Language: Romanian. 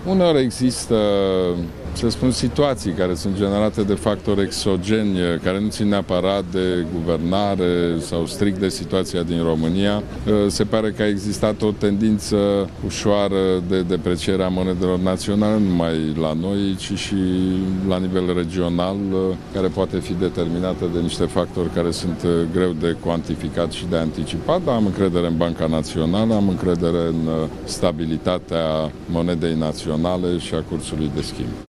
Uneori există, să spun, situații care sunt generate de factori exogeni, care nu țin neapărat de guvernare sau strict de situația din România. Se pare că a existat o tendință ușoară de depreciere a monedelor naționale, nu numai la noi, ci și la nivel regional, care poate fi determinată de niște factori care sunt greu de cuantificat și de anticipat, dar am încredere în Banca Națională, am încredere în stabilitatea monedei naționale și a cursului de schimb.